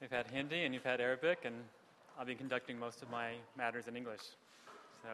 You've had Hindi and you've had Arabic, and I'll be conducting most of my matters in English. So,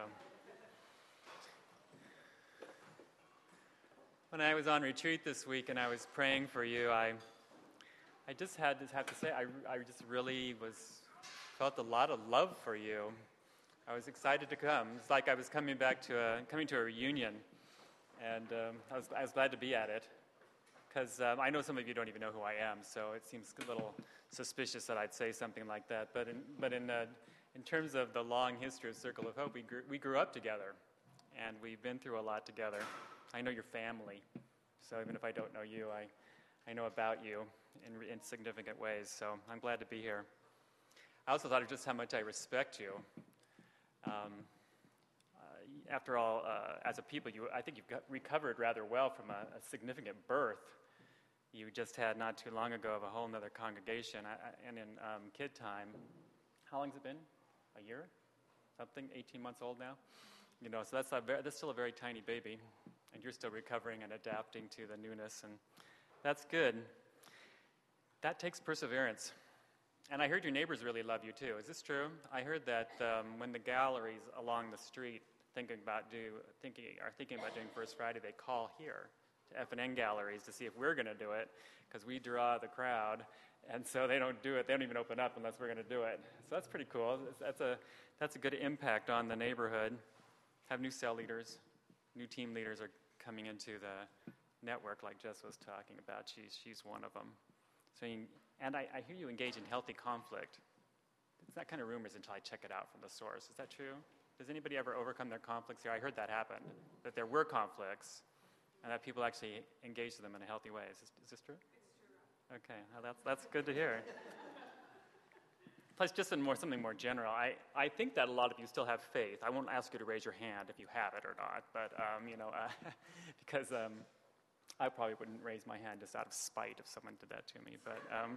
when I was on retreat this week and I was praying for you, I just have to say I just really felt a lot of love for you. I was excited to come. It's like I was coming to a reunion, and I was glad to be at it. Because I know some of you don't even know who I am, so it seems a little suspicious that I'd say something like that. But in terms of the long history of Circle of Hope, we grew up together, and we've been through a lot together. I know your family, so even if I don't know you, I know about you in significant ways. So I'm glad to be here. I also thought of just how much I respect you. After all, as a people, I think you've recovered rather well from a significant birth you just had not too long ago of a whole other congregation. And in kid time, how long's it been? A year? Something? 18 months old now? So that's still a very tiny baby, and you're still recovering and adapting to the newness, and that's good. That takes perseverance. And I heard your neighbors really love you too. Is this true? I heard that when the galleries along the street are thinking about doing First Friday, they call here to F&N Galleries to see if we're going to do it, because we draw the crowd, and so they don't do it. They don't even open up unless we're going to do it. So that's pretty cool. That's a good impact on the neighborhood. Have new cell leaders, new team leaders are coming into the network, like Jess was talking about. She's one of them. So, and I hear you engage in healthy conflict. It's not kind of rumors until I check it out from the source. Is that true? Does anybody ever overcome their conflicts here? I heard that happened, that there were conflicts, and that people actually engage them in a healthy way. Is this true? It's true. Okay, well, that's good to hear. Plus, just something more general, I think that a lot of you still have faith. I won't ask you to raise your hand if you have it or not, but because I probably wouldn't raise my hand just out of spite if someone did that to me. But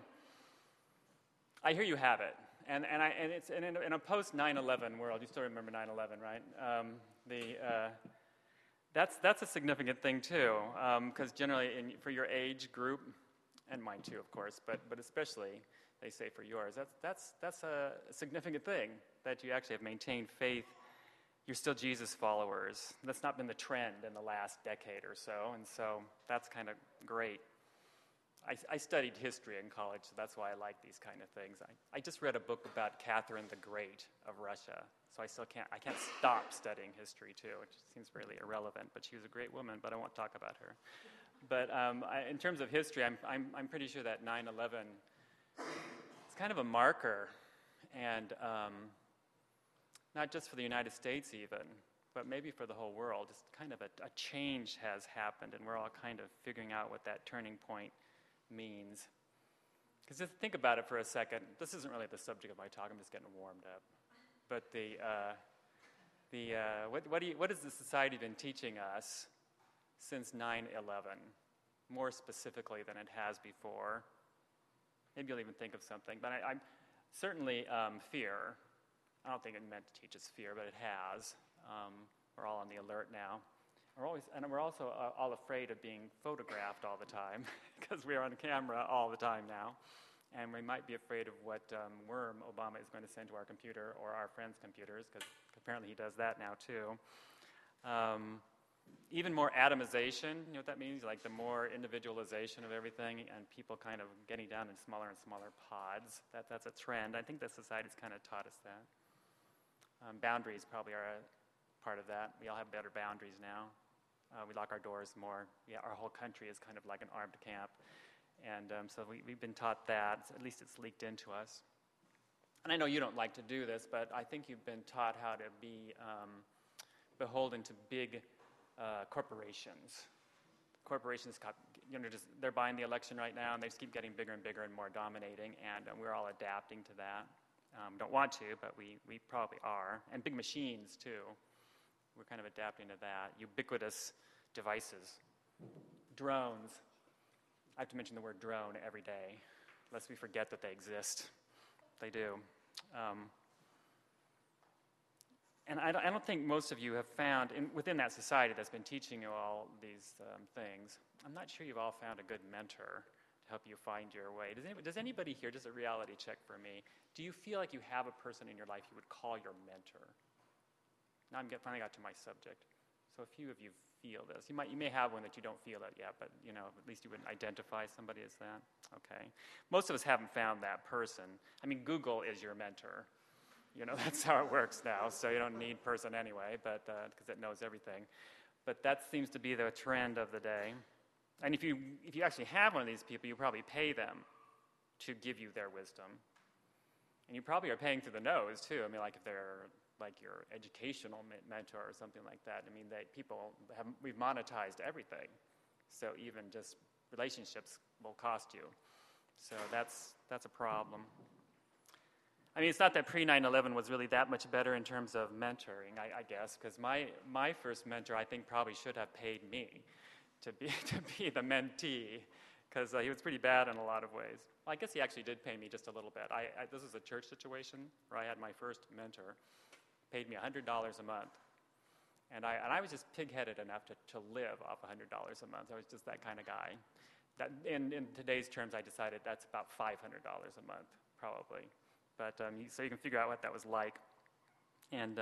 I hear you have it, and it's in a post 9/11 world. You still remember 9/11, right? That's a significant thing too, because generally for your age group, and mine too, of course, but especially they say for yours, that's a significant thing that you actually have maintained faith. You're still Jesus followers. That's not been the trend in the last decade or so, and so that's kind of great. I studied history in college, so that's why I like these kind of things. I just read a book about Catherine the Great of Russia, so I can't stop studying history too, which seems really irrelevant, but she was a great woman, but I won't talk about her. But in terms of history, I'm pretty sure that 9/11 is kind of a marker, and not just for the United States even, but maybe for the whole world. It's kind of a change has happened, and we're all kind of figuring out what that turning point means. Because just think about it for a second. This isn't really the subject of my talk. I'm just getting warmed up. But what has the society been teaching us since 9/11, more specifically than it has before? Maybe you'll even think of something. But I'm certainly fear. I don't think it meant to teach us fear, but it has. We're all on the alert now. We're also all afraid of being photographed all the time because we're on camera all the time now. And we might be afraid of what worm Obama is going to send to our computer or our friends' computers, because apparently he does that now too. Even more atomization, you know what that means? Like the more individualization of everything and people kind of getting down in smaller and smaller pods. That's a trend. I think that society's kind of taught us that. Boundaries probably are a part of that. We all have better boundaries now. We lock our doors more. Yeah, our whole country is kind of like an armed camp. And so we've been taught that. At least it's leaked into us. And I know you don't like to do this, but I think you've been taught how to be beholden to big corporations. Corporations, they're buying the election right now, and they just keep getting bigger and bigger and more dominating, and we're all adapting to that. Don't want to, but we probably are. And big machines, too. We're kind of adapting to that. Ubiquitous devices. Drones. I have to mention the word drone every day, lest we forget that they exist. They do. And I don't think most of you have found, within that society that's been teaching you all these things, I'm not sure you've all found a good mentor help you find your way. Does anybody here, just a reality check for me, do you feel like you have a person in your life you would call your mentor? Now finally got to my subject. So a few of you feel this. You may have one that you don't feel it yet, but at least you would identify somebody as that. Okay. Most of us haven't found that person. I mean, Google is your mentor. That's how it works now. So you don't need person anyway, but because it knows everything. But that seems to be the trend of the day. And if you actually have one of these people, you probably pay them to give you their wisdom. And you probably are paying through the nose too. I mean, like if they're like your educational mentor or something like that. I mean, we've monetized everything. So even just relationships will cost you. So that's a problem. I mean, it's not that pre-9/11 was really that much better in terms of mentoring, I guess, because my first mentor, I think, probably should have paid me to be the mentee, because he was pretty bad in a lot of ways. Well, I guess he actually did pay me just a little bit. This was a church situation where I had my first mentor, paid me $100 a month, and I was just pig-headed enough to live off $100 a month. I was just that kind of guy. That in today's terms, I decided that's about $500 a month, probably. But so you can figure out what that was like. And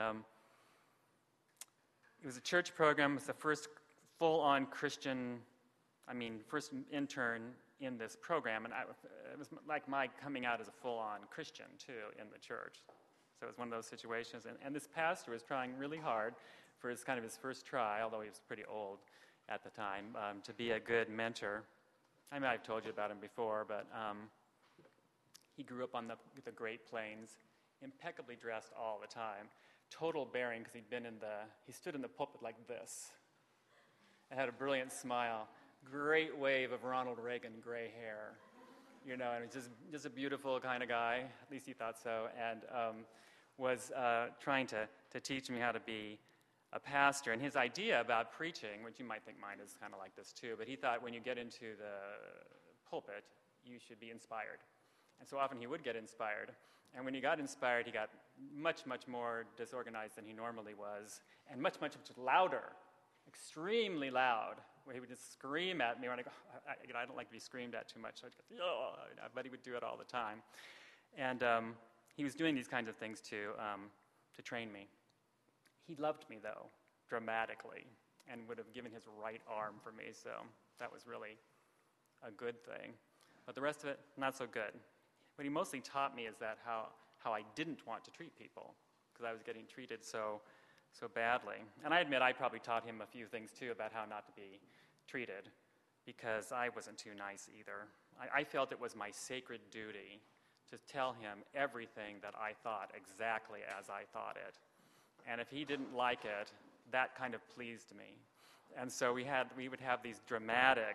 it was a church program. It was the first full-on Christian, first intern in this program. And it was like my coming out as a full-on Christian, too, in the church. So it was one of those situations. And this pastor was trying really hard for his first try, although he was pretty old at the time, to be a good mentor. I mean, I've told you about him before, but he grew up on the Great Plains, impeccably dressed all the time, total bearing because he stood in the pulpit like this, and had a brilliant smile, great wave of Ronald Reagan gray hair, and he's just a beautiful kind of guy. At least he thought so, and was trying to teach me how to be a pastor. And his idea about preaching, which you might think mine is kind of like this too, but he thought when you get into the pulpit, you should be inspired. And so often he would get inspired. And when he got inspired, he got much, much more disorganized than he normally was, and much, much, much louder, extremely loud, where he would just scream at me. I don't like to be screamed at too much, so I'd go, oh, but he would do it all the time. And he was doing these kinds of things to train me. He loved me, though, dramatically, and would have given his right arm for me, so that was really a good thing. But the rest of it, not so good. What he mostly taught me is that how I didn't want to treat people, because I was getting treated so badly. And I admit I probably taught him a few things, too, about how not to be treated, because I wasn't too nice either. I felt it was my sacred duty to tell him everything that I thought exactly as I thought it. And if he didn't like it, that kind of pleased me. And so we would have these dramatic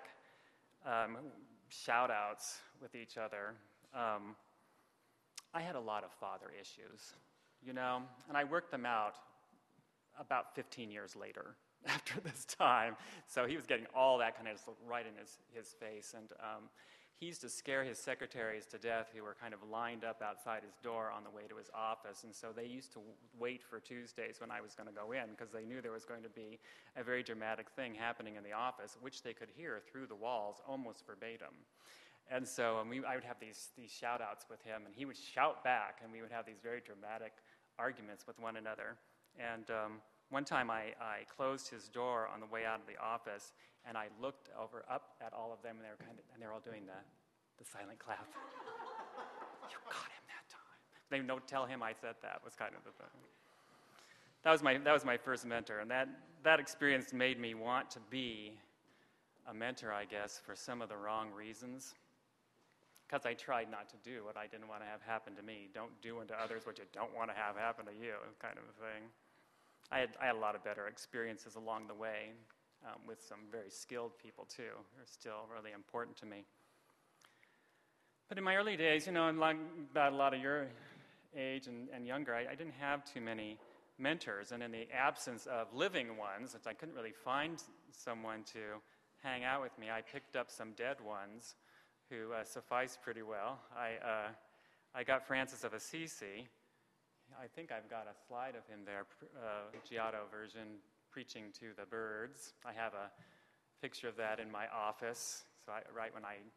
shout-outs with each other. I had a lot of father issues, and I worked them out about 15 years later after this time. So he was getting all that kind of right in his face. And he used to scare his secretaries to death who were kind of lined up outside his door on the way to his office. And so they used to wait for Tuesdays when I was going to go in, because they knew there was going to be a very dramatic thing happening in the office, which they could hear through the walls almost verbatim. And so I would have these shout-outs with him, and he would shout back, and we would have these very dramatic arguments with one another. And one time I closed his door on the way out of the office, and I looked up at all of them, and they're all doing the silent clap. You got him that time. They don't tell him I said that, was kind of the thing. That was my first mentor, and that experience made me want to be a mentor, I guess, for some of the wrong reasons. Because I tried not to do what I didn't want to have happen to me. Don't do unto others what you don't want to have happen to you, kind of a thing. I had a lot of better experiences along the way with some very skilled people, too, who are still really important to me. But in my early days, about a lot of your age and younger, I didn't have too many mentors. And in the absence of living ones, since I couldn't really find someone to hang out with me, I picked up some dead ones who sufficed pretty well. I got Francis of Assisi. I think I've got a slide of him there, Giotto version, preaching to the birds. I have a picture of that in my office. So right when I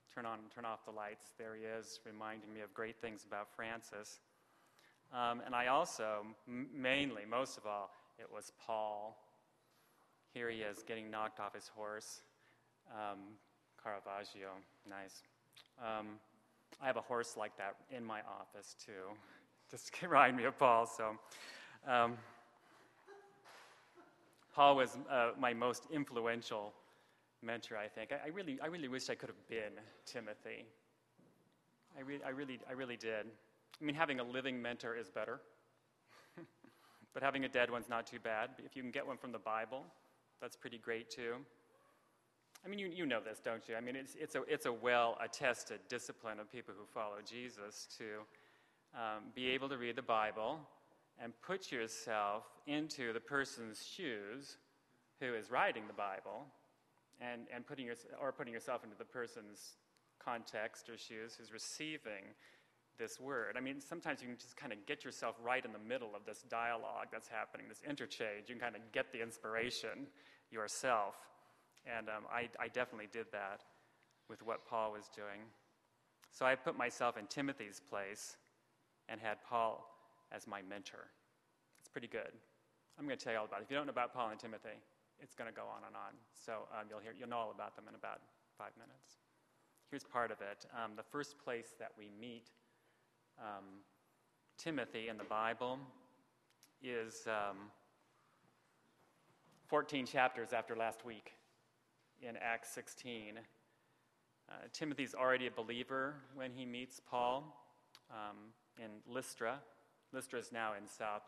turn on and turn off the lights. There he is, reminding me of great things about Francis. And I also, mainly, most of all, it was Paul. Here he is, getting knocked off his horse. Caravaggio, nice. I have a horse like that in my office, too. Just to remind me of Paul, so... Paul was my most influential mentor, I think. I really wish I could have been Timothy. I really did. I mean, having a living mentor is better, but having a dead one's not too bad. If you can get one from the Bible, that's pretty great too. I mean, you know this, don't you? I mean, it's a well-attested discipline of people who follow Jesus to be able to read the Bible and put yourself into the person's shoes who is writing the Bible, and putting yourself into the person's context or shoes who's receiving this word. I mean, sometimes you can just kind of get yourself right in the middle of this dialogue that's happening, this interchange. You can kind of get the inspiration yourself. And I definitely did that with what Paul was doing. So I put myself in Timothy's place and had Paul as my mentor. It's pretty good. I'm going to tell you all about it. If you don't know about Paul and Timothy, it's going to go on and on. So you'll know all about them in about 5 minutes. Here's part of it. The first place that we meet Timothy in the Bible is 14 chapters after last week in Acts 16. Timothy's already a believer when he meets Paul in Lystra. Lystra is now in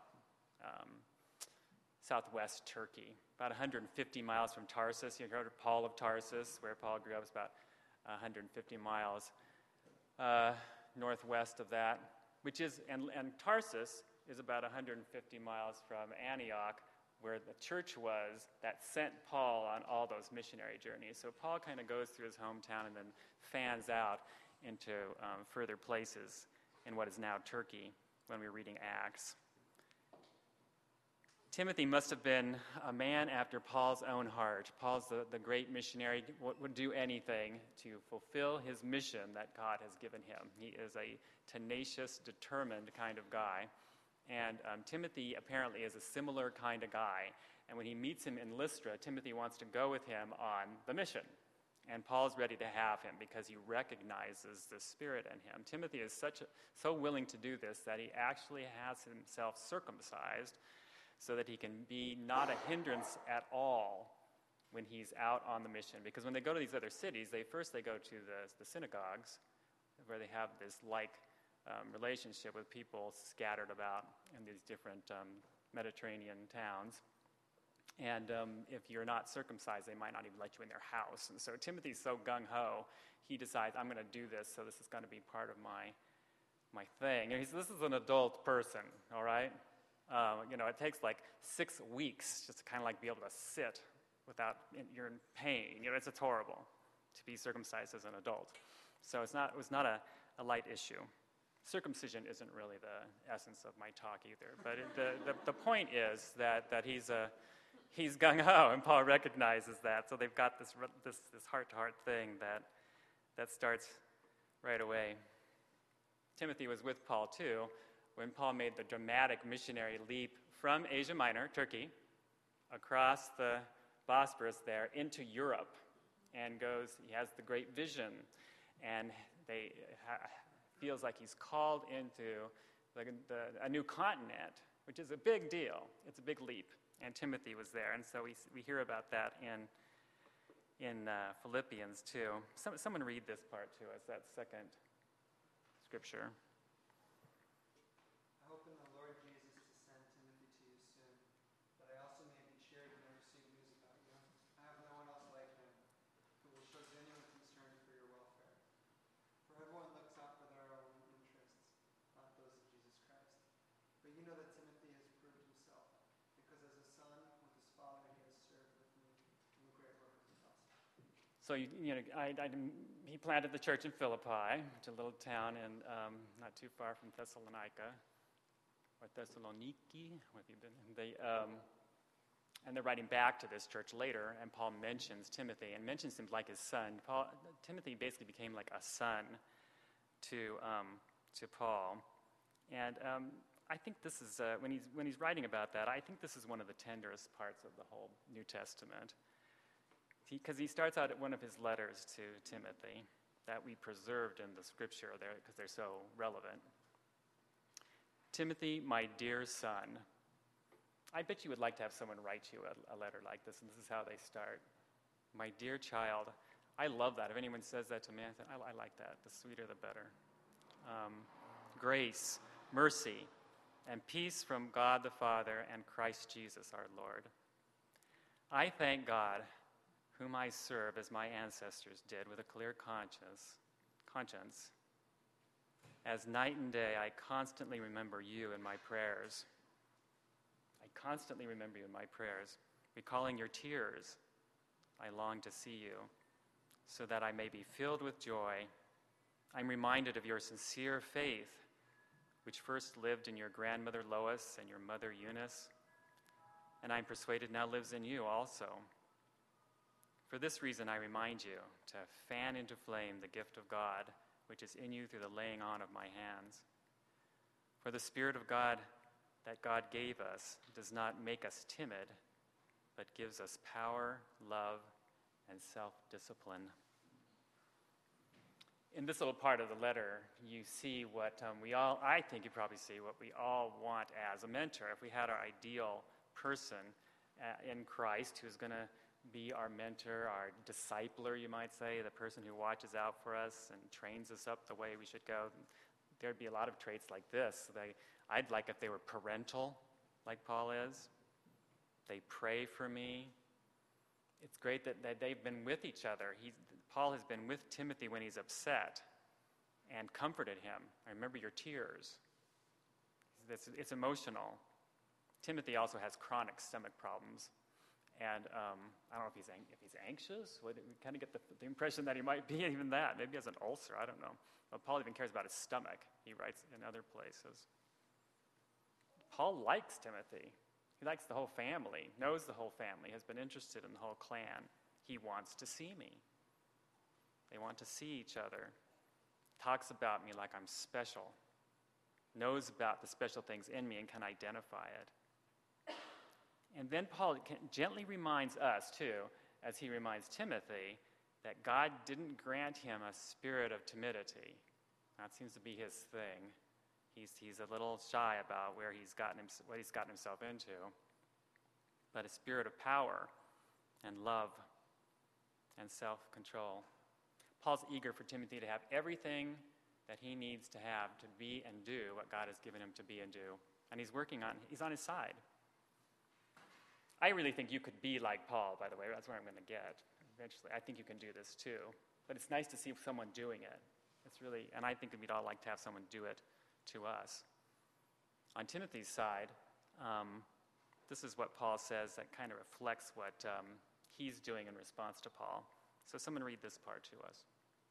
southwest Turkey, about 150 miles from Tarsus. You've heard of Paul of Tarsus, where Paul grew up. It's about 150 miles northwest of that, which is, and Tarsus is about 150 miles from Antioch, where the church was that sent Paul on all those missionary journeys. So Paul kind of goes through his hometown and then fans out into further places in what is now Turkey when we're reading Acts. Timothy must have been a man after Paul's own heart. Paul's the great missionary, would do anything to fulfill his mission that God has given him. He is a tenacious, determined kind of guy. And Timothy apparently is a similar kind of guy. And when he meets him in Lystra, Timothy wants to go with him on the mission. And Paul's ready to have him because he recognizes the Spirit in him. Timothy is so willing to do this that he actually has himself circumcised so that he can be not a hindrance at all when he's out on the mission. Because when they go to these other cities, they go to the synagogues, where they have this relationship with people scattered about in these different Mediterranean towns. And if you're not circumcised, they might not even let you in their house. And so Timothy's so gung-ho, he decides, I'm going to do this, so this is going to be part of my thing. And this is an adult person, all right? It takes like 6 weeks just to kind of like be able to sit without, you're in pain. It's horrible to be circumcised as an adult. So it was not a light issue. Circumcision isn't really the essence of my talk either. But the point is that he's gung-ho, and Paul recognizes that. So they've got this heart-to-heart thing that starts right away. Timothy was with Paul too when Paul made the dramatic missionary leap from Asia Minor, Turkey, across the Bosporus there into Europe, and he has the great vision, and feels like he's called into a new continent, which is a big deal. It's a big leap, and Timothy was there, and so we hear about that in Philippians too. Someone read this part to us, that second scripture. I hope in the Lord Jesus to send Timothy to you soon, that I also may be cheered when I receive news about you. I have no one else like him who will show genuine concern for your welfare. For everyone looks out for their own interests, not those of Jesus Christ. But you know that Timothy has proved himself, because as a son with his father he has served with me in the great work of the gospel. So he planted the church in Philippi, which is a little town not too far from Thessalonica, or Thessaloniki. What have you been? And they're writing back to this church later, and Paul mentions Timothy and mentions him like his son. Timothy basically became like a son to Paul. And I think this is, when he's writing about that, I think this is one of the tenderest parts of the whole New Testament. Because he starts out at one of his letters to Timothy that we preserved in the scripture there because they're so relevant. Timothy, my dear son. I bet you would like to have someone write you a letter like this, and this is how they start. My dear child. I love that. If anyone says that to me, I say, I like that. The sweeter, the better. Grace, mercy, and peace from God the Father and Christ Jesus our Lord. I thank God, whom I serve as my ancestors did with a clear conscience. As night and day, I constantly remember you in my prayers. Recalling your tears, I long to see you, so that I may be filled with joy. I'm reminded of your sincere faith, which first lived in your grandmother Lois and your mother Eunice, and I'm persuaded now lives in you also. For this reason, I remind you to fan into flame the gift of God, which is in you through the laying on of my hands. For the Spirit of God that God gave us does not make us timid, but gives us power, love, and self-discipline. In this little part of the letter, you see what I think you probably see what we all want as a mentor. If we had our ideal person in Christ who's going to be our mentor, our discipler, you might say, the person who watches out for us and trains us up the way we should go, there'd be a lot of traits like this. I'd like if they were parental, like Paul is. They pray for me. It's great that they've been with each other. Paul has been with Timothy when he's upset and comforted him. I remember your tears. It's emotional. Timothy also has chronic stomach problems. And I don't know if he's anxious. We kind of get the impression that he might be even that. Maybe he has an ulcer. I don't know. But Paul even cares about his stomach, he writes in other places. Paul likes Timothy. He likes the whole family, knows the whole family, has been interested in the whole clan. He wants to see me. They want to see each other. Talks about me like I'm special. Knows about the special things in me and can identify it. And then Paul gently reminds us, too, as he reminds Timothy, that God didn't grant him a spirit of timidity. That seems to be his thing. He's a little shy about what he's gotten himself into. But a spirit of power and love and self-control. Paul's eager for Timothy to have everything that he needs to have to be and do what God has given him to be and do. And he's on his side. I really think you could be like Paul, by the way. That's where I'm going to get eventually. I think you can do this too. But it's nice to see someone doing it. And I think we'd all like to have someone do it to us. On Timothy's side, this is what Paul says that kind of reflects what he's doing in response to Paul. So someone read this part to us.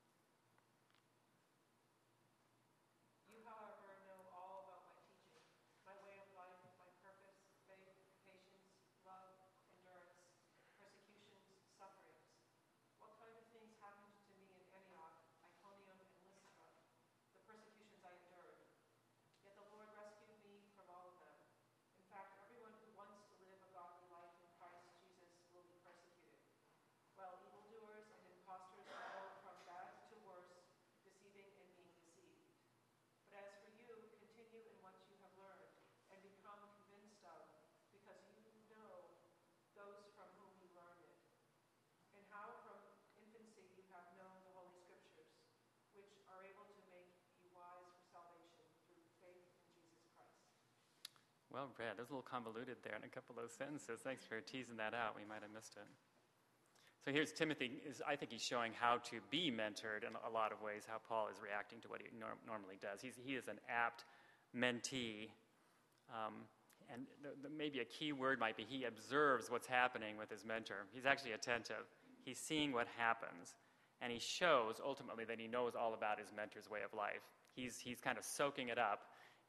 Well read. There's a little convoluted there in a couple of those sentences. Thanks for teasing that out. We might have missed it. So here's Timothy. I think he's showing how to be mentored in a lot of ways, how Paul is reacting to what he normally does. He is an apt mentee. And maybe a key word might be he observes what's happening with his mentor. He's actually attentive. He's seeing what happens. And he shows, ultimately, that he knows all about his mentor's way of life. He's kind of soaking it up.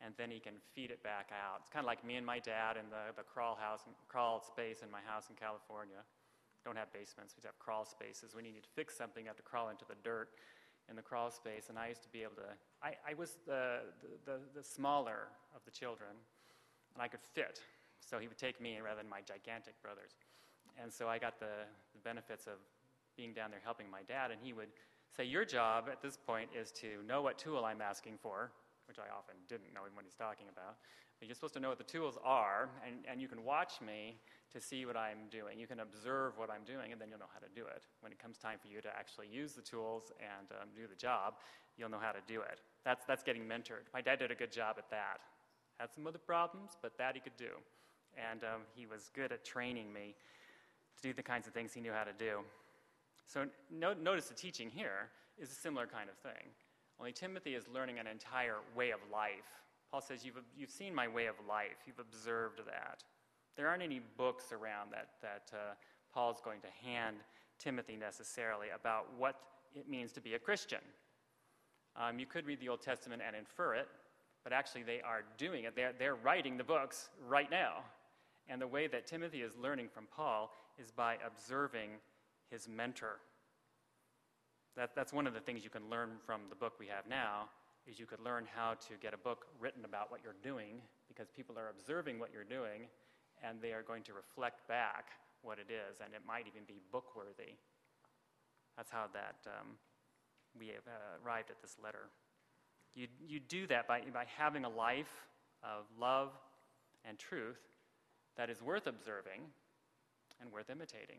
and then he can feed it back out. It's kind of like me and my dad in the crawl space in my house in California. Don't have basements, we have crawl spaces. When you need to fix something, you have to crawl into the dirt in the crawl space, and I used to be able to, I was the smaller of the children, and I could fit. So he would take me rather than my gigantic brothers. And so I got the benefits of being down there helping my dad, and he would say, your job at this point is to know what tool I'm asking for, which I often didn't know what he's talking about. But you're supposed to know what the tools are, and you can watch me to see what I'm doing. You can observe what I'm doing, and then you'll know how to do it. When it comes time for you to actually use the tools and do the job, you'll know how to do it. That's getting mentored. My dad did a good job at that. Had some other problems, but that he could do. And he was good at training me to do the kinds of things he knew how to do. So notice the teaching here is a similar kind of thing. Only Timothy is learning an entire way of life. Paul says, you've seen my way of life. You've observed that. There aren't any books around that Paul's going to hand Timothy necessarily about what it means to be a Christian. You could read the Old Testament and infer it, but actually they are doing it. They're writing the books right now. And the way that Timothy is learning from Paul is by observing his mentor. That's one of the things you can learn from the book we have now, is you could learn how to get a book written about what you're doing, because people are observing what you're doing, and they are going to reflect back what it is, and it might even be book-worthy. That's how we have arrived at this letter. You do that by having a life of love and truth that is worth observing and worth imitating.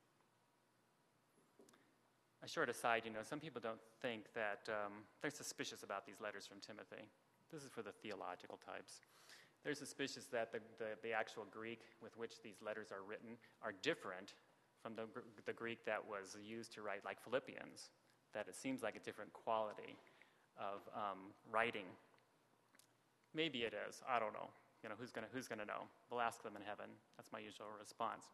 A short aside, some people don't think that they're suspicious about these letters from Timothy. This is for the theological types. They're suspicious that the actual Greek with which these letters are written are different from the Greek that was used to write, like Philippians, that it seems like a different quality of writing. Maybe it is. I don't know. Who's gonna know? We'll ask them in heaven. That's my usual response.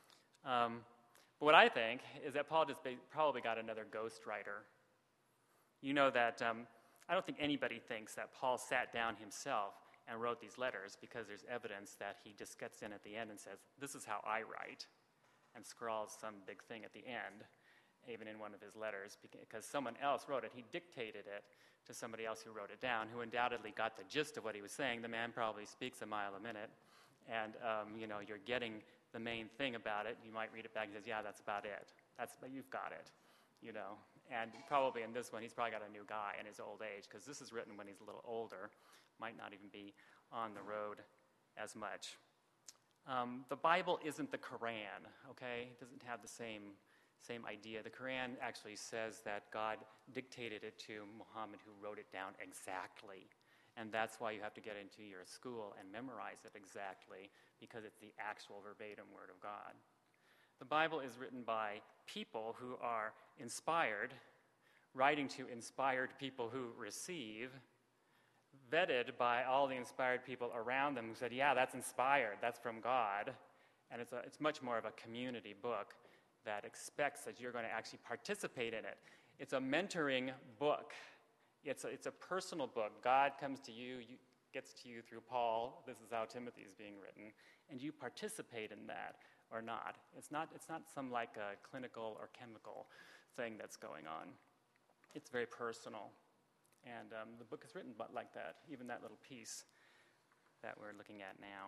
But what I think is that Paul just probably got another ghostwriter. You know that I don't think anybody thinks that Paul sat down himself and wrote these letters, because there's evidence that he just gets in at the end and says, this is how I write, and scrawls some big thing at the end, even in one of his letters, because someone else wrote it. He dictated it to somebody else who wrote it down, who undoubtedly got the gist of what he was saying. The man probably speaks a mile a minute, and you're getting the main thing about it. You might read it back and says, yeah, that's about it. But you've got it, And probably in this one, he's probably got a new guy in his old age, because this is written when he's a little older, might not even be on the road as much. The Bible isn't the Quran, okay? It doesn't have the same idea. The Quran actually says that God dictated it to Muhammad, who wrote it down exactly. And that's why you have to get into your school and memorize it exactly, because it's the actual verbatim Word of God. The Bible is written by people who are inspired, writing to inspired people who receive, vetted by all the inspired people around them who said, yeah, that's inspired, that's from God. And it's much more of a community book that expects that you're going to actually participate in it. It's a mentoring book. It's a personal book. God comes to you, gets to you through Paul. This is how Timothy is being written. And you participate in that or not. It's not some like a clinical or chemical thing that's going on. It's very personal. And the book is written like that, even that little piece that we're looking at now.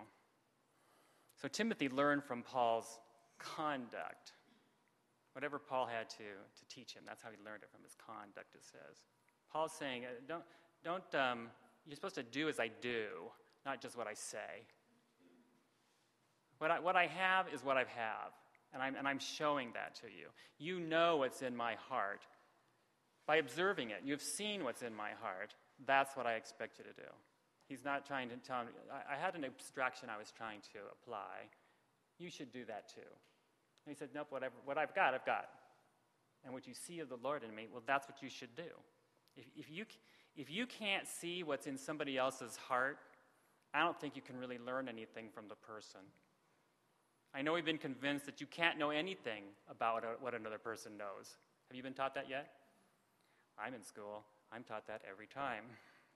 So Timothy learned from Paul's conduct. Whatever Paul had to teach him, that's how he learned it, from his conduct, it says. Paul's saying, you're supposed to do as I do, not just what I say. What I have is what I have, and I'm showing that to you. You know what's in my heart. By observing it, you've seen what's in my heart. That's what I expect you to do. He's not trying to tell me, I had an abstraction I was trying to apply. You should do that too. And he said, nope, what I've got, I've got. And what you see of the Lord in me, well, that's what you should do. If you can't see what's in somebody else's heart, I don't think you can really learn anything from the person. I know we've been convinced that you can't know anything about what another person knows. Have you been taught that yet? I'm in school. I'm taught that every time.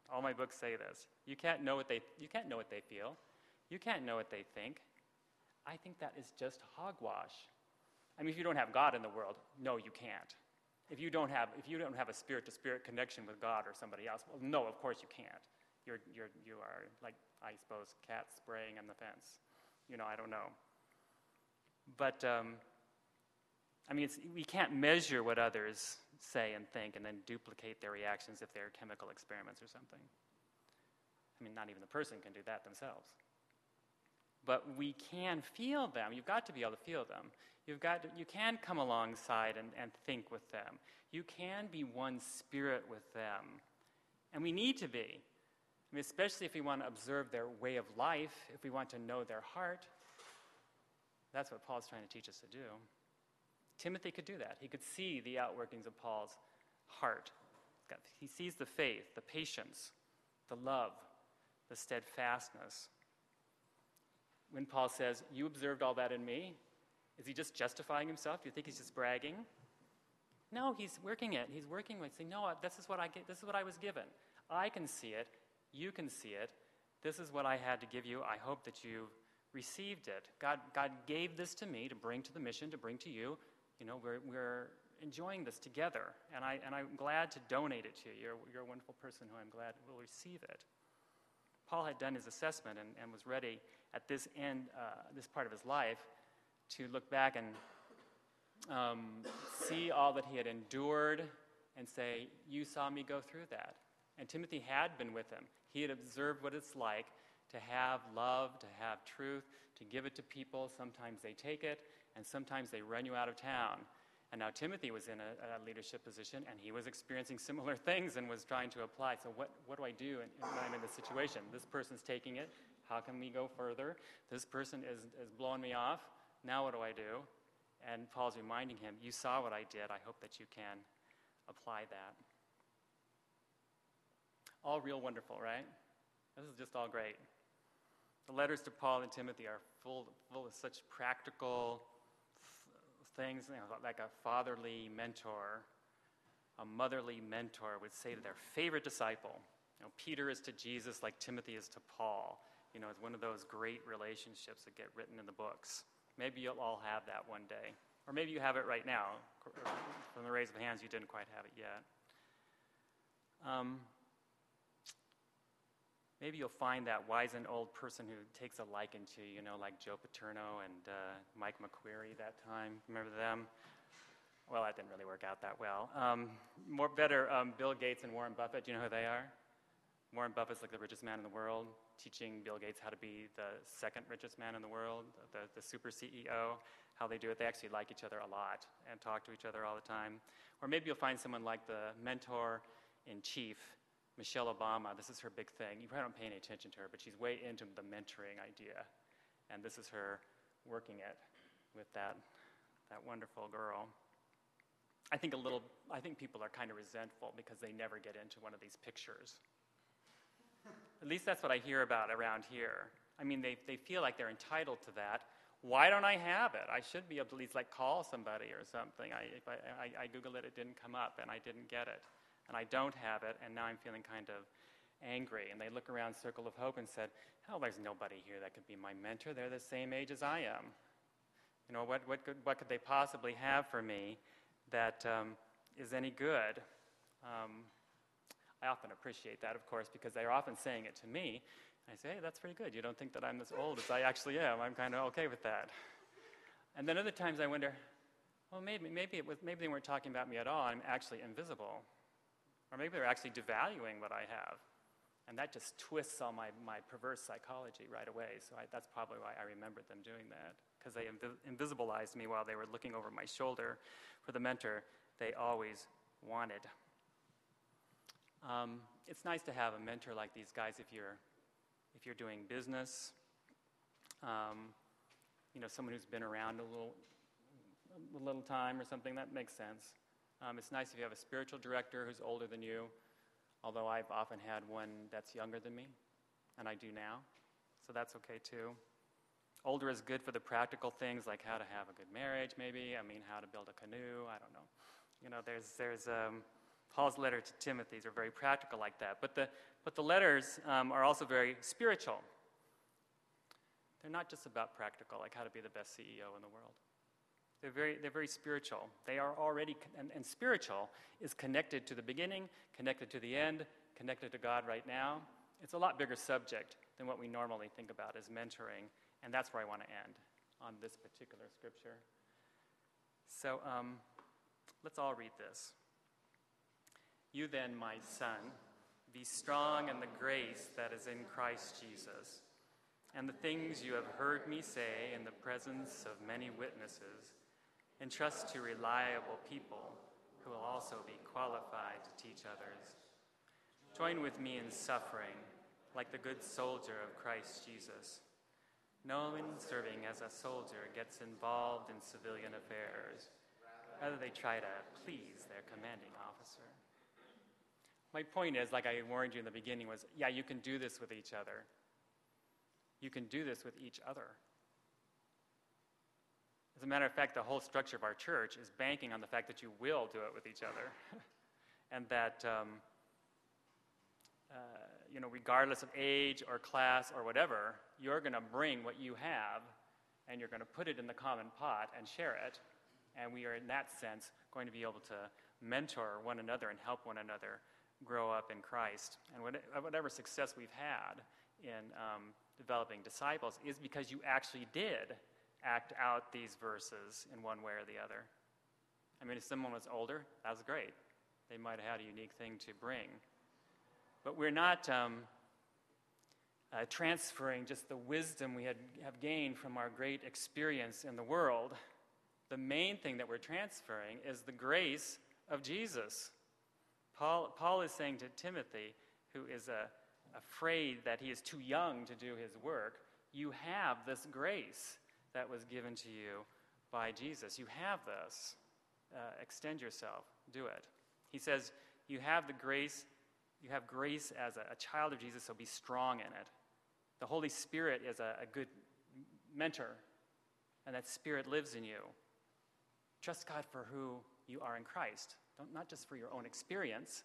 All my books say this. You can't know what they feel. You can't know what they think. I think that is just hogwash. I mean, if you don't have God in the world, no, you can't. If you don't have a spirit-to-spirit connection with God or somebody else, well, no, of course you can't. You are like, I suppose, cats spraying on the fence. I don't know. But I mean, we can't measure what others say and think and then duplicate their reactions if they're chemical experiments or something. I mean, not even the person can do that themselves. But we can feel them. You've got to be able to feel them. You can come alongside and think with them. You can be one spirit with them. And we need to be. I mean, especially if we want to observe their way of life, if we want to know their heart. That's what Paul's trying to teach us to do. Timothy could do that. He could see the outworkings of Paul's heart. He sees the faith, the patience, the love, the steadfastness. When Paul says, "You observed all that in me," is he just justifying himself? Do you think he's just bragging? No, he's working it. He's working with saying, "No, this is what I get. This is what I was given. I can see it. You can see it. This is what I had to give you. I hope that you received it. God gave this to me to bring to the mission, to bring to you. We're enjoying this together, and I'm glad to donate it to you. You're a wonderful person who I'm glad will receive it." Paul had done his assessment and was ready at this end, this part of his life, to look back and see all that he had endured and say, "You saw me go through that." And Timothy had been with him. He had observed what it's like to have love, to have truth, to give it to people. Sometimes they take it, and sometimes they run you out of town. And now Timothy was in a leadership position, and he was experiencing similar things and was trying to apply. So what do I do when I'm in this situation? This person's taking it. How can we go further? This person is blowing me off. Now what do I do? And Paul's reminding him, "You saw what I did. I hope that you can apply that." All real wonderful, right? This is just all great. The letters to Paul and Timothy are full of such practical things, like a fatherly mentor, a motherly mentor would say to their favorite disciple. Peter is to Jesus like Timothy is to Paul. It's one of those great relationships that get written in the books. Maybe you'll all have that one day. Or maybe you have it right now. From the raise of hands, you didn't quite have it yet. Maybe you'll find that wizened old person who takes a liking to you, like Joe Paterno and Mike McQuarrie that time. Remember them? Well, that didn't really work out that well. Bill Gates and Warren Buffett. Do you know who they are? Warren Buffett's like the richest man in the world, teaching Bill Gates how to be the second richest man in the world, the super CEO, how they do it. They actually like each other a lot and talk to each other all the time. Or maybe you'll find someone like the mentor-in-chief, Michelle Obama. This is her big thing. You probably don't pay any attention to her, but she's way into the mentoring idea. And this is her working it with that wonderful girl. I think people are kind of resentful because they never get into one of these pictures. At least that's what I hear about around here. I mean, they feel like they're entitled to that. Why don't I have it? I should be able to at least call somebody or something. If I Googled it, it didn't come up, and I didn't get it. And I don't have it, and now I'm feeling kind of angry. And they look around Circle of Hope and said, "Oh, there's nobody here that could be my mentor. They're the same age as I am. What could they possibly have for me that is any good?" I often appreciate that, of course, because they're often saying it to me. And I say, "Hey, that's pretty good. You don't think that I'm as old as I actually am. I'm kind of okay with that." And then other times I wonder, well, maybe they weren't talking about me at all. I'm actually invisible. Or maybe they're actually devaluing what I have. And that just twists all my perverse psychology right away. So that's probably why I remembered them doing that, because they invisibilized me while they were looking over my shoulder for the mentor they always wanted. It's nice to have a mentor like these guys if you're doing business. Someone who's been around a little time or something. That makes sense. It's nice if you have a spiritual director who's older than you, although I've often had one that's younger than me, and I do now, so that's okay too. Older is good for the practical things like how to have a good marriage, maybe. How to build a canoe. I don't know. There's Paul's letter to Timothy are very practical like that. But But the letters are also very spiritual. They're not just about practical, like how to be the best CEO in the world. They're very spiritual. They are already, and spiritual is connected to the beginning, connected to the end, connected to God right now. It's a lot bigger subject than what we normally think about as mentoring, and that's where I want to end, on this particular scripture. So let's all read this. You then, my son, be strong in the grace that is in Christ Jesus, and the things you have heard me say in the presence of many witnesses, entrust to reliable people who will also be qualified to teach others. Join with me in suffering, like the good soldier of Christ Jesus. No one serving as a soldier gets involved in civilian affairs. Rather, they try to please their commanding officer. My point is, like I warned you in the beginning, was, yeah, you can do this with each other. You can do this with each other. As a matter of fact, the whole structure of our church is banking on the fact that you will do it with each other. And that, regardless of age or class or whatever, you're going to bring what you have and you're going to put it in the common pot and share it. And we are, in that sense, going to be able to mentor one another and help one another grow up in Christ. And whatever success we've had in developing disciples is because you actually did act out these verses in one way or the other. I mean, if someone was older, that was great. They might have had a unique thing to bring. But we're not transferring just the wisdom we have gained from our great experience in the world. The main thing that we're transferring is the grace of Jesus. Paul is saying to Timothy, who is afraid that he is too young to do his work, you have this grace that was given to you by Jesus. You have this. Extend yourself. Do it. He says, you have the grace. You have grace as a child of Jesus, so be strong in it. The Holy Spirit is a good mentor, and that Spirit lives in you. Trust God for who you are in Christ, not just for your own experience.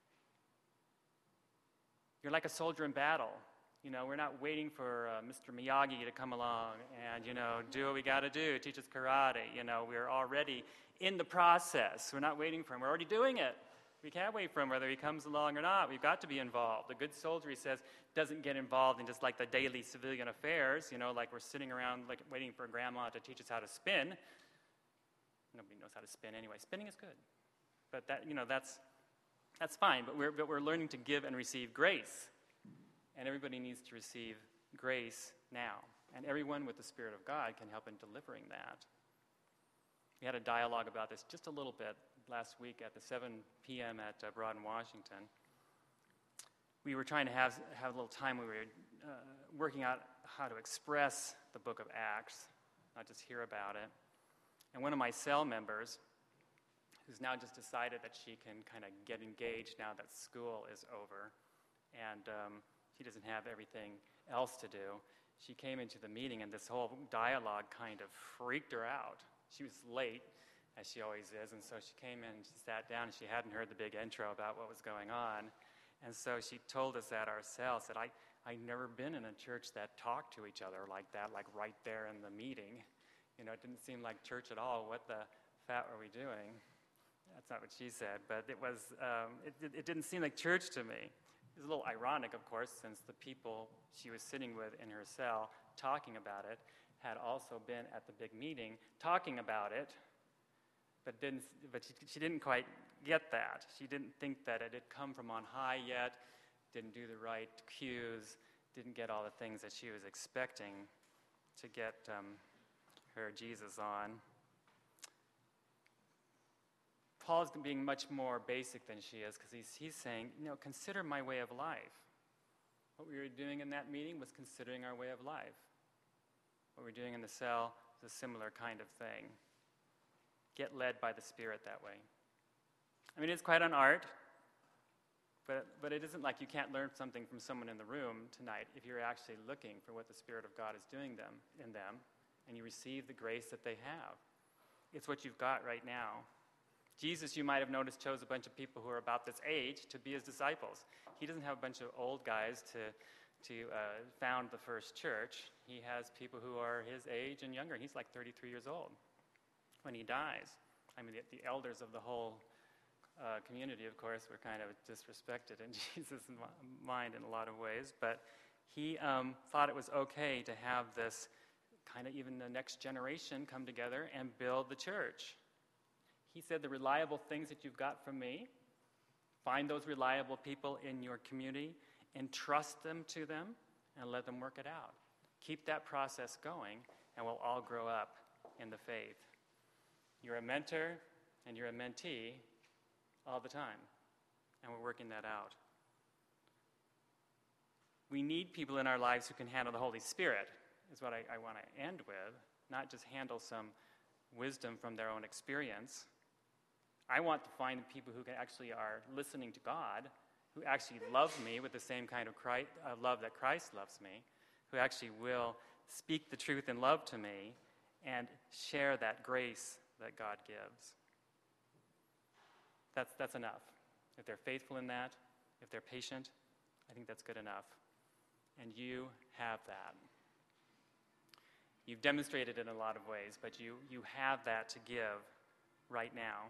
You're like a soldier in battle. We're not waiting for Mr. Miyagi to come along and, do what we got to do, teach us karate. We're already in the process. We're not waiting for him. We're already doing it. We can't wait for him whether he comes along or not. We've got to be involved. The good soldier, he says, doesn't get involved in just like the daily civilian affairs, like we're sitting around like waiting for grandma to teach us how to spin. Nobody knows how to spin anyway. Spinning is good. But that's fine. But we're learning to give and receive grace. And everybody needs to receive grace now. And everyone with the Spirit of God can help in delivering that. We had a dialogue about this just a little bit last week at the 7 p.m. at Broad in Washington. We were trying to have a little time where we were working out how to express the book of Acts, not just hear about it. And one of my cell members, who's now just decided that she can kind of get engaged now that school is over, and she doesn't have everything else to do. She came into the meeting, and this whole dialogue kind of freaked her out. She was late, as she always is, and so she came in and she sat down, and she hadn't heard the big intro about what was going on. And so she told us that ourselves, that I'd never been in a church that talked to each other like that, like right there in the meeting. It didn't seem like church at all. What the fat were we doing? That's not what she said, but it was. It didn't seem like church to me. It was a little ironic, of course, since the people she was sitting with in her cell talking about it had also been at the big meeting talking about it, but she didn't quite get that. She didn't think that it had come from on high yet, didn't do the right cues, didn't get all the things that she was expecting to get her Jesus on. Paul's being much more basic than she is, because he's saying, consider my way of life. What we were doing in that meeting was considering our way of life. What we're doing in the cell is a similar kind of thing. Get led by the Spirit that way. I mean, it's quite an art, but it isn't like you can't learn something from someone in the room tonight if you're actually looking for what the Spirit of God is doing in them, and you receive the grace that they have. It's what you've got right now. Jesus, you might have noticed, chose a bunch of people who are about this age to be his disciples. He doesn't have a bunch of old guys to found the first church. He has people who are his age and younger. He's like 33 years old when he dies. I mean, the elders of the whole community, of course, were kind of disrespected in Jesus' mind in a lot of ways, but he thought it was okay to have this kind of even the next generation come together and build the church. He said, the reliable things that you've got from me, find those reliable people in your community, entrust them to them, and let them work it out. Keep that process going, and we'll all grow up in the faith. You're a mentor, and you're a mentee all the time, and we're working that out. We need people in our lives who can handle the Holy Spirit, is what I want to end with, not just handle some wisdom from their own experience. I want to find people who actually are listening to God, who actually love me with the same kind of love that Christ loves me, who actually will speak the truth in love to me and share that grace that God gives. That's enough. If they're faithful in that, if they're patient, I think that's good enough. And you have that. You've demonstrated it in a lot of ways, but you have that to give right now.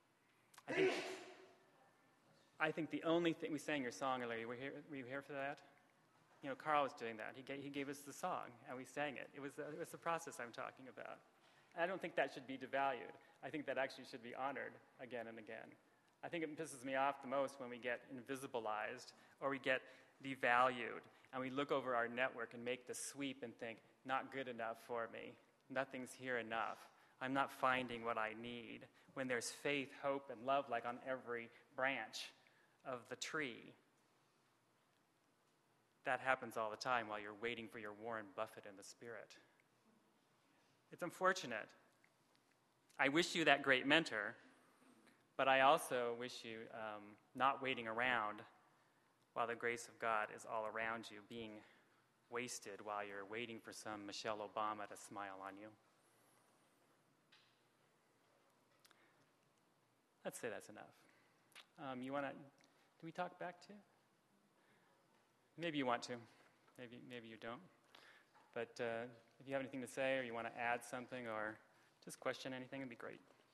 I think the only thing, we sang your song earlier, were you here for that? You know, Carl was doing that. He gave us the song, and we sang it. It was the process I'm talking about. And I don't think that should be devalued. I think that actually should be honored again and again. I think it pisses me off the most when we get invisibilized or we get devalued, and we look over our network and make the sweep and think, not good enough for me. Nothing's here enough. I'm not finding what I need. When there's faith, hope, and love like on every branch of the tree. That happens all the time while you're waiting for your Warren Buffett in the Spirit. It's unfortunate. I wish you that great mentor, but I also wish you not waiting around while the grace of God is all around you, being wasted while you're waiting for some Michelle Obama to smile on you. Let's say that's enough. You want to, do we talk back to? Maybe you want to. Maybe you don't. But if you have anything to say or you want to add something or just question anything, it'd be great.